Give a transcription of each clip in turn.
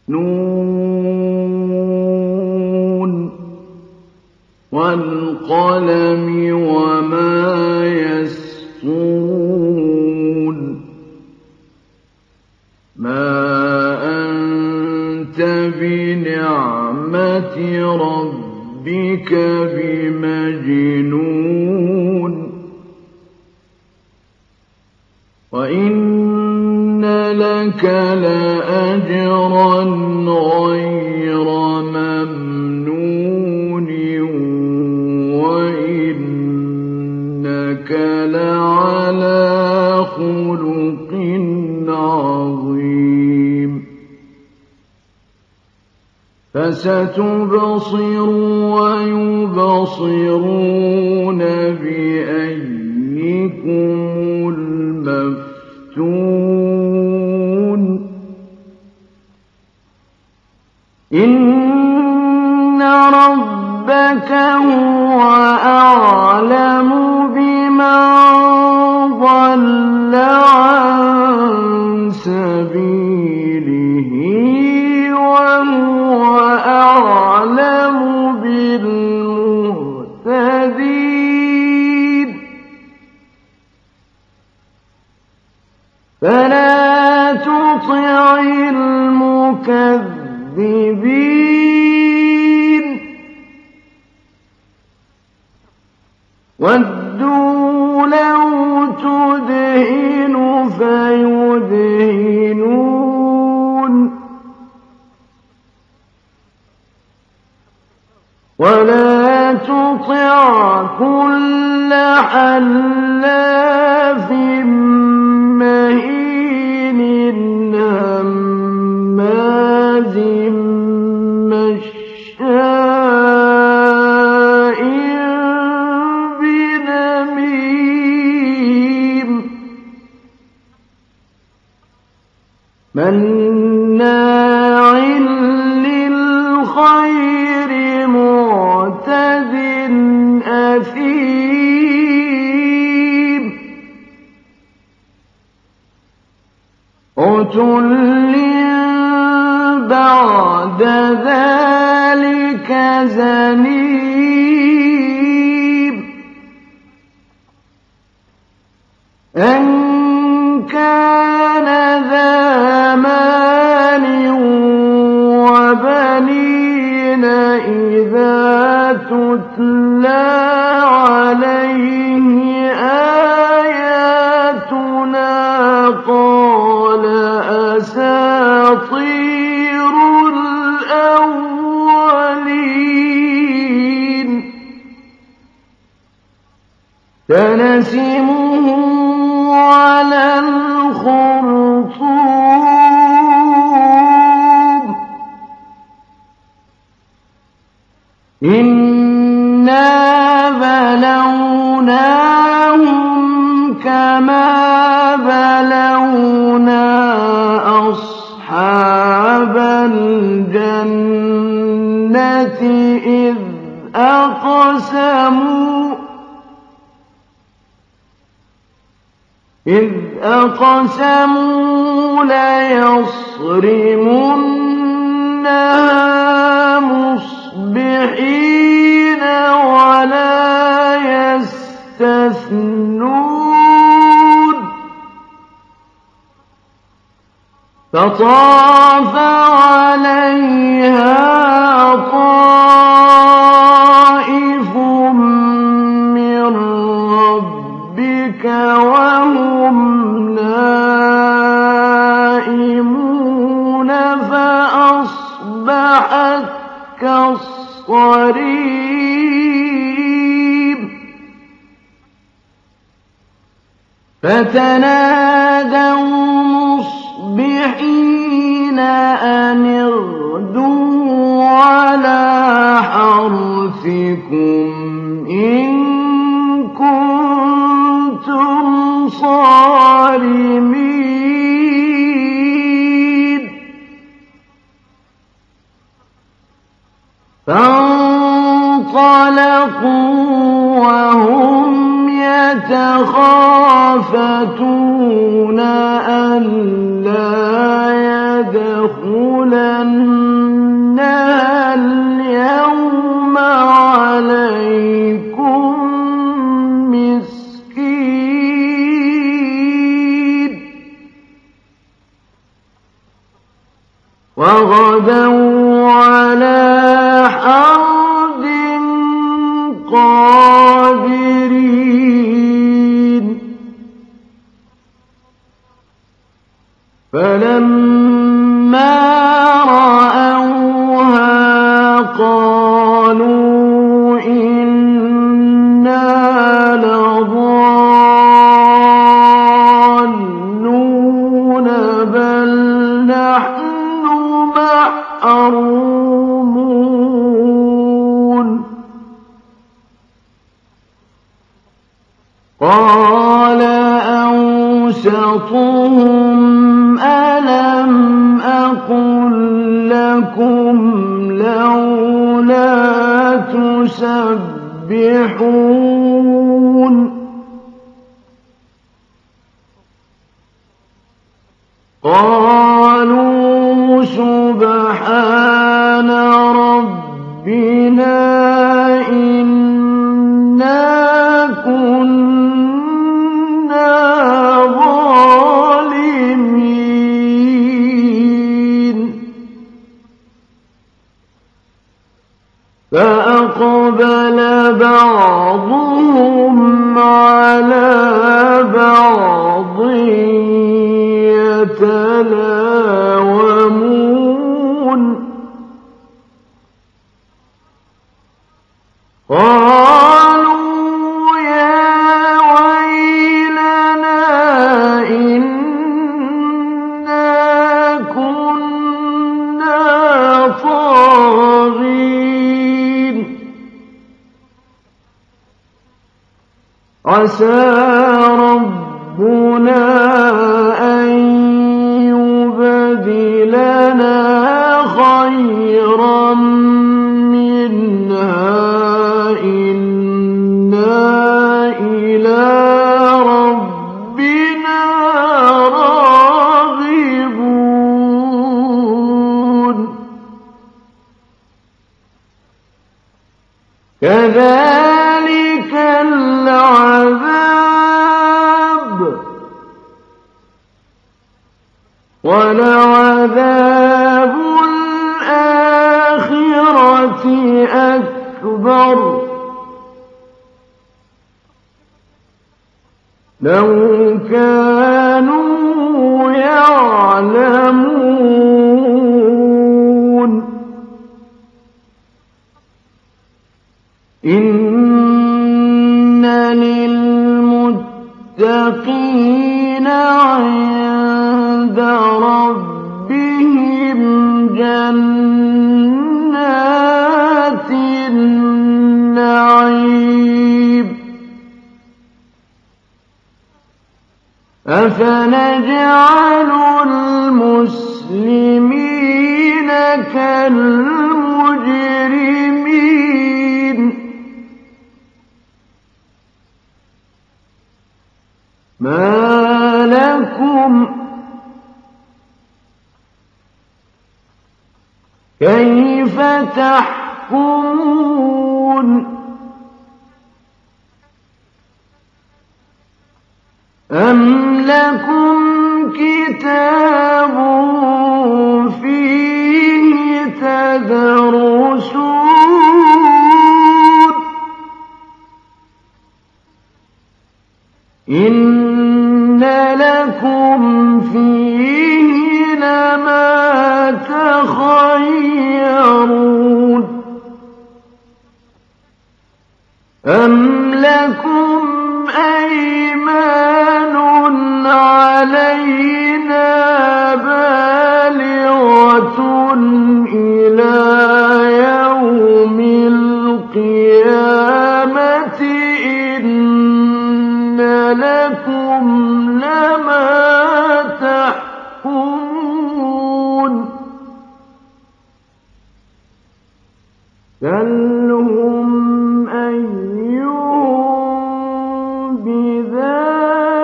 نون والقلم وما يسطرون ما أنت بنعمة ربك بمجنون وإن لك لأجرا غير ممنون وإنك لعلى خلق عظيم فستبصر ويبصرون بأيكم المفتون إن ربك هو أعلم بمن ضل عن سبيله وهو أعلم بالمهتدين فلا تطع المكذبين ودوا لو تدهن فيدهنون ولا تطع كل حلاف مهين هماز مشاء بنميم مناع للخير معتد أثيم عتل بعد ذلك زنيم أن كان ذا مال وبنين إذا تتلى عليه آياتنا قال أساطير الأولين سنسمه على الخرطوم إنا بلوناهم كما بلونا أصحاب الجنة إذ أقسموا ليصرمنها مصبحين ولا يستثنون فطاف عليها طائف من ربك وهم نائمون فأصبحت كالصريم فتنادوا مصبحين أن اغدوا على حرثكم إن كنتم صارمين فانطلقوا وهم يتخافتون ألا يدخلوا لَأَدْخُلَنَّهَا الْيَوْمَ عَلَيْكُم مِّسْكِينًا وَغَدَوْا عَلَىٰ حَرْدٍ قَادِرِينَ فَلَمَّا رَأَوْهَا قَالُوا إِنَّا لَضَالُّونَ بَلْ نَحْنُ مَحْرُومُونَ قَالَ أَوْسَطُهُمْ أَلَمْ أَقُل لَّكُمْ لَوْلَا تُسَبِّحُونَ قَالُوا سُبْحَانَ رَبِّنَا إِنَّا كُنَّا ظَالِمِينَ فَأَقْبَلَ بَعْضُهُمْ عَلَىٰ بَعْضٍ يَتَلَاوَمُونَ قَالُوا يَا وَيْلَنَا إِنَّا كُنَّا طَاغِينَ عَسَىٰ رَبُّنَا أَن يُبْدِلَنَا خَيْرًا مِّنْهَا إِنَّا إِلَىٰ رَبِّنَا رَاغِبُونَ كَذَٰلِكَ الْعَذَابُ وَلَعَذَابُ الْآخِرَةِ أَكْبَرُ لَوْ كَانُوا يَعْلَمُونَ إِنَّ لِلْمُتَّقِينَ عِندَ رَبِّهِمْ جَنَّاتِ النَّعِيمِ أَفَنَجْعَلُ الْمُسْلِمِينَ كَالْمُجْرِمِينَ مَا لَكُمْ كَيْفَ تَحْكُمُونَ أَمْ لَكُمْ كِتَابٌ فِيهِ تَدْرُسُونَ إِنَّ لَكُمْ فِيهِ لَمَا تَخَيَّرُونَ أَمْ لَكُمْ أَيْمَانٌ عَلَيْنَا بَالِغَةٌ إِلَىٰ يَوْمِ الْقِيَامَةِ إِنَّ لَكُمْ لَمَا تَحْكُمُونَ سَلْهُمْ أَيُّهُم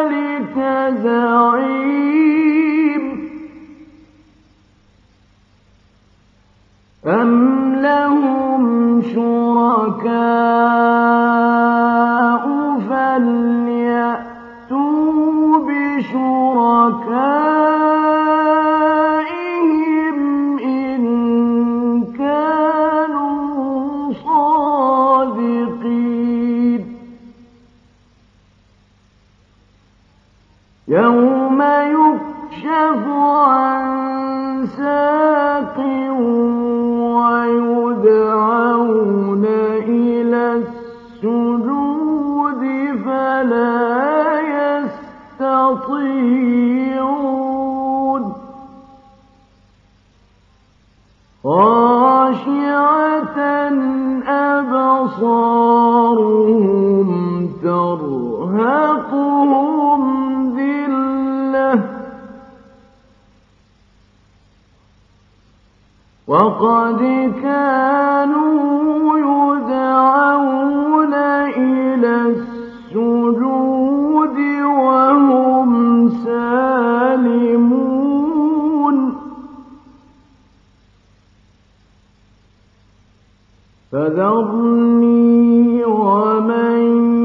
بِذَٰلِكَ زَعِيمٌ أَمْ لَهُمْ شُرَكَاءُ فَلْيَأْتُوا بِشُرَكَائِهِمْ إِن كَانُوا صَادِقِينَ يَوْمَ يُكْشَفُ عَن سَاقٍ وَيُدْعَوْنَ إِلَى السُّجُودِ فَلَا يَسْتَطِيعُونَ خَاشِعَةً أَبْصَارُهُمْ تَرْهَقُهُمْ ذِلَّةٌ وَقَدْ كَانُوا يُدْعَوْنَ إِلَى السُّجُودِ وَهُمْ سَالِمُونَ فَذَرْنِي وَمَن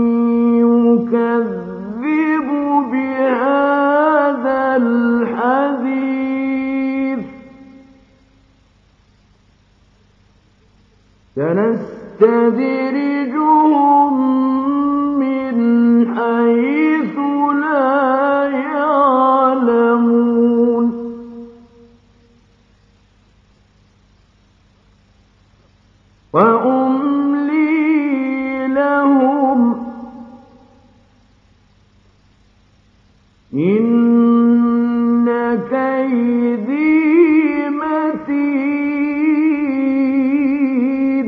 يُكَذِّبُ بِهَٰذَا الْحَدِيثِ سَنَسْتَدْرِجُهُم مِّنْ حَيْثُ لَا يَعْلَمُونَ وَأُمْلِي لَهُمْ إِنَّ كَيْدِي مَتِينٌ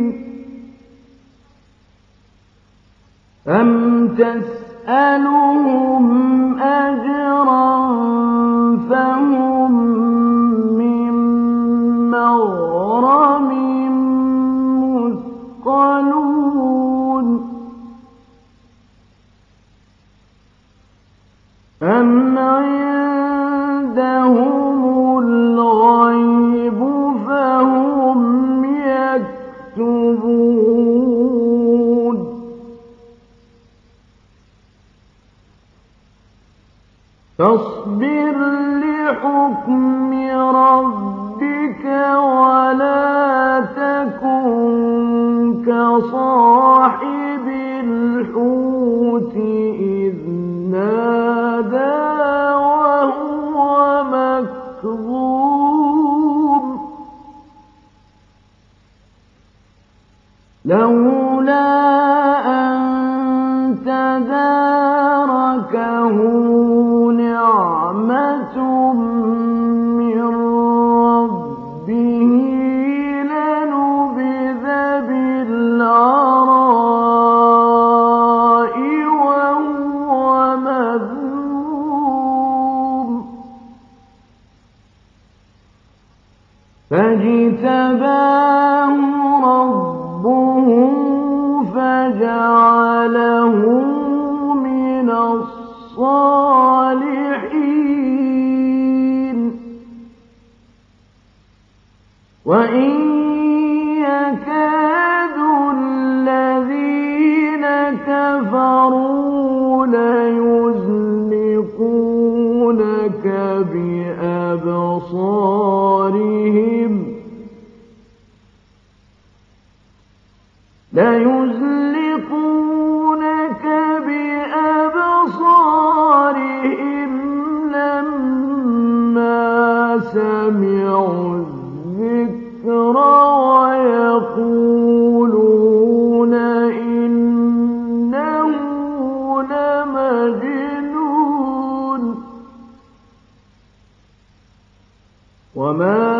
أَمْ تَسْأَلُهُمْ أَجْرًا فَهُم مِّن مَّغْرَمٍ مثقلون أَمْ عِندَهُمُ الْغَيْبُ فَهُمْ يَكْتُبُونَ فاصبر لحكم ربك ولا تكن كصاحب الحوت إذ نادى وهو مكظوم لولا أن تداركه نعمة من ربه لنبذ بالعراء وهو مذموم فاجتباه ربه فجعله من الصالحين وإن يكاد الذين كفروا ليزلقونك بأبصارهم لما سمعوا الذكر ويقولون إنه لمجنون وما